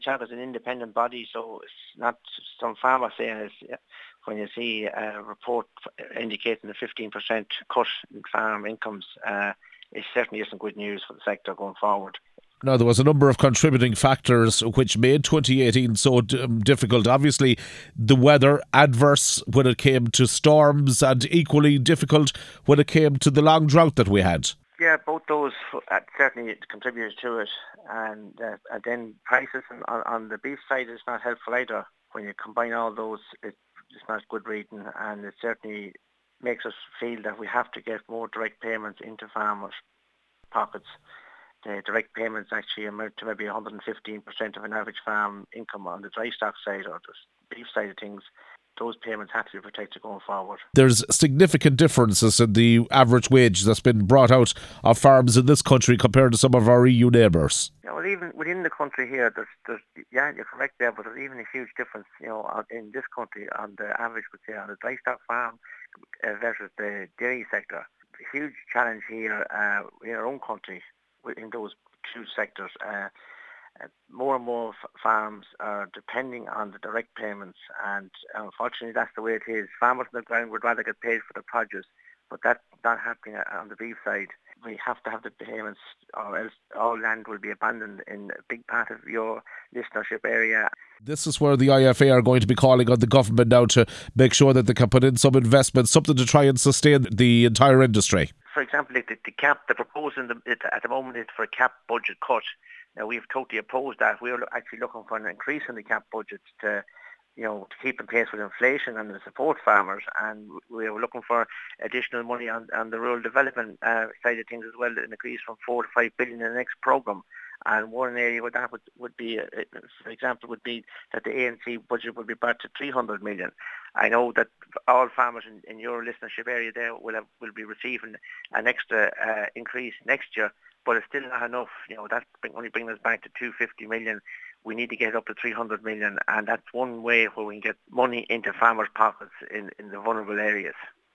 CHAP is an independent body, so it's not some farmer saying when you see a report indicating a 15% cut in farm incomes, it certainly isn't good news for the sector going forward. Now, there was a number of contributing factors which made 2018 so difficult. Obviously, the weather adverse when it came to storms, and equally difficult when it came to the long drought that we had. Yeah, both those certainly contributed to it. And then prices on the beef side is not helpful either. When you combine all those, it's not good reading, and it certainly makes us feel that we have to get more direct payments into farmers' pockets. The direct payments actually amount to maybe 115% of an average farm income on the dry stock side or the beef side of things. Those payments have to be protected going forward. There's significant differences in the average wage that's been brought out of farms in this country compared to some of our EU neighbours. Yeah, well, even within the country here, you're correct there, but there's even a huge difference, in this country on the average, would say, on the dry stock farm versus the dairy sector. A huge challenge here in our own country in those two sectors. More and more farms are depending on the direct payments, and unfortunately that's the way it is. Farmers on the ground would rather get paid for the produce, but that's not happening on the beef side. We have to have the payments, or else all land will be abandoned in a big part of your listenership area. This is where the IFA are going to be calling on the government now to make sure that they can put in some investment, something to try and sustain the entire industry. For example, the cap, the proposal at the moment is for a cap budget cut. Now, we've totally opposed that. We're actually looking for an increase in the cap budget to keep in pace with inflation and to support farmers. And we were looking for additional money on the rural development side of things as well, an increase from 4 to 5 billion in the next programme. And one area where that would be, for example, would be that the ANC budget would be back to 300 million. I know that all farmers in your listenership area there will be receiving an extra increase next year, but it's still not enough. That's only bringing us back to 250 million. We need to get up to 300 million, and that's one way where we can get money into farmers' pockets in the vulnerable areas.